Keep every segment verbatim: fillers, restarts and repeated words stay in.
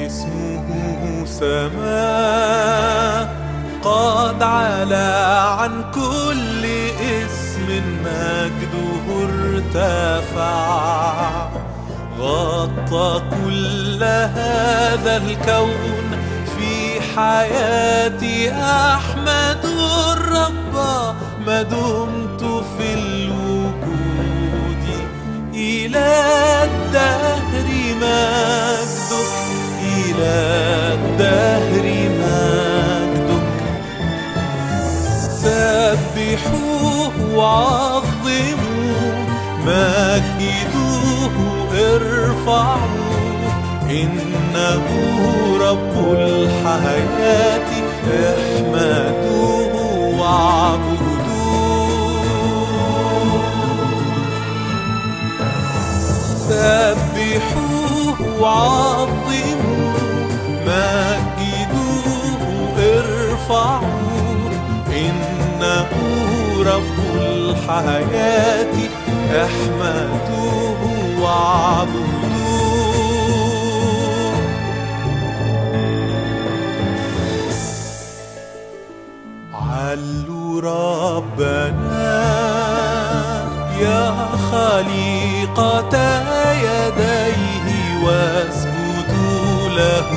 اسمه سماء قد علا عن كل اسم مجده ارتفع، غطى كل هذا الكون. في حياتي أحمد الرب ما دمت في الوجود، إلى الدهر مجدك، إلى الدهر مجدك. سبحوه وعظموه، مجدوه ارفعوه، إنه رب الحياة. احمدوه واعبدوه، سبحوه وعظموه، مجدوه ارفعوه، إنه رب الحياة. احمدوه واعبدوه. علوا ربنا يا خليقة يديه، واسجدوا له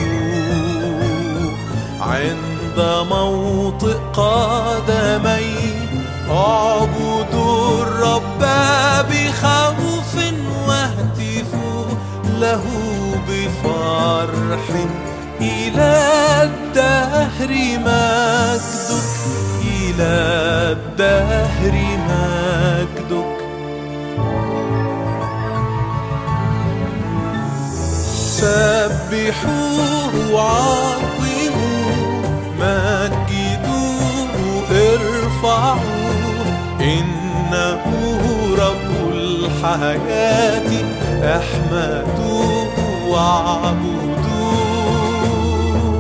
عند موطئ قدميه. اعبدوا الرب بخوف واهتفوا له بفرح، إلى الدهر مجدك، إلى الدهر مجدك. سبحوه وعظموه، مجدوه ارفعوه، إنه رب الحياة. احمدوه واعبدوه،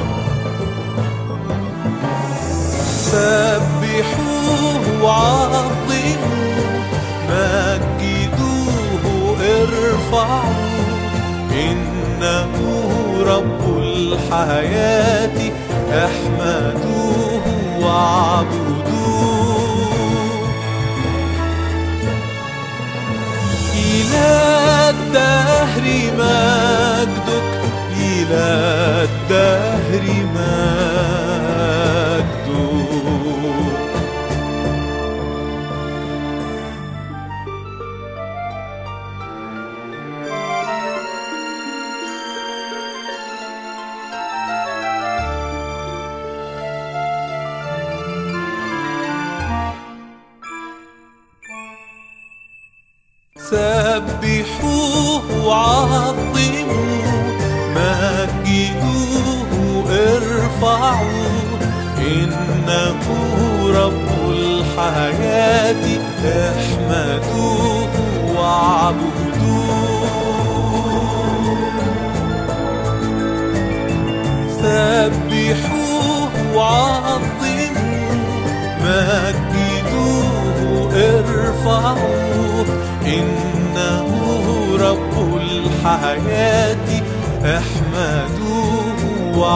سبحوه وعظموه، مجدوه ارفعوه، إنه رب الحياة. احمدوه واعبدوه، إلى الدهر مجدك، إلى الدهر مجدك. سبحوه وعظموه، مجدوه ارفعوه، إنه رب الحياة. احمدوه واعبدوه، سبحوه وعظموه، مجدوه ارفعوه، إنه رب الحياة. احمدوه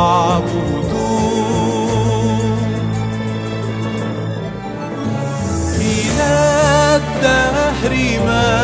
واعبدوه، إلى الدهر ما